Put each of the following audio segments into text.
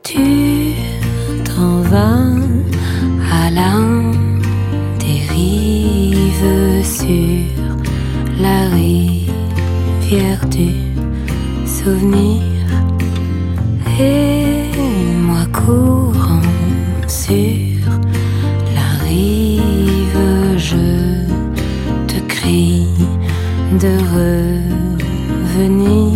Tu t'en vas à la dérive sur la rivière du souvenir, et moi courant sur la rive, je te crie de revenir.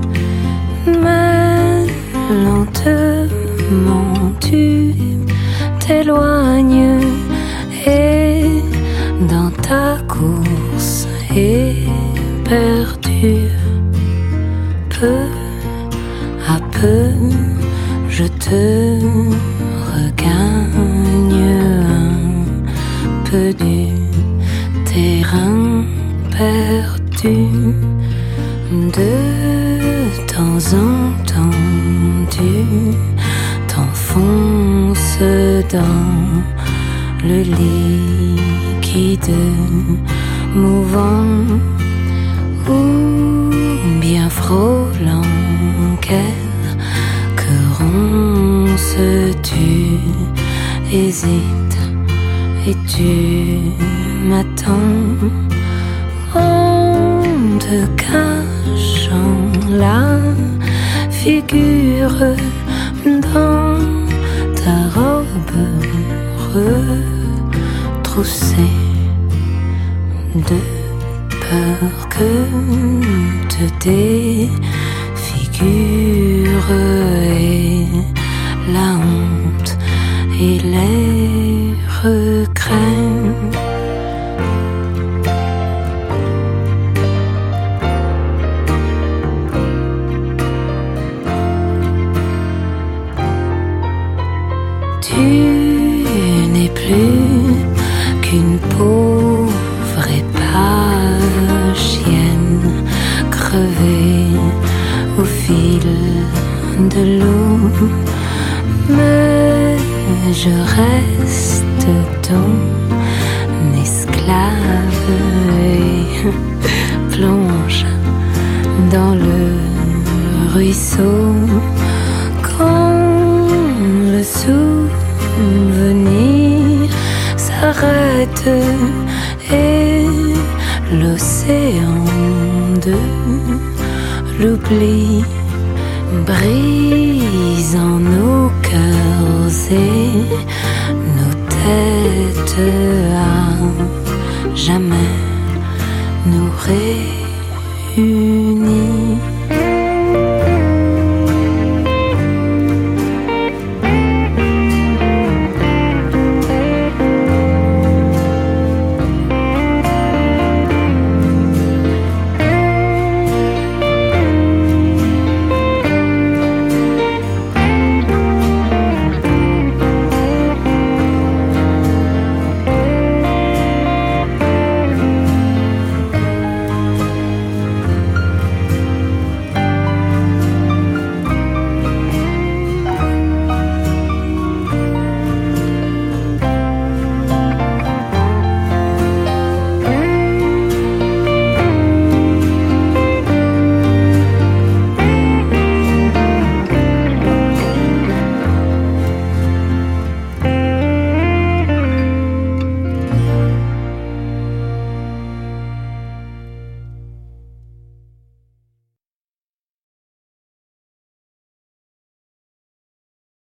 Mais lentement tu t'éloignes, et dans ta course éperdue, peu à peu je te regagne un peu du terrain perdu. De temps en temps tu t'enfonces dans le liquide mouvant, ou bien frôlant quelques ronces, tu hésites et tu m'attends en te cachant la figure dans ta robe retroussée, de peur que te défigure, et la honte et les regrets. Tu n'es plus qu'une pauvre épave chienne crevée au fil de l'eau, mais je reste ton esclave et plonge dans le ruisseau quand le souvenir s'arrête et l'océan de l'oubli brise en nos cœurs et nos têtes à jamais nous réunir.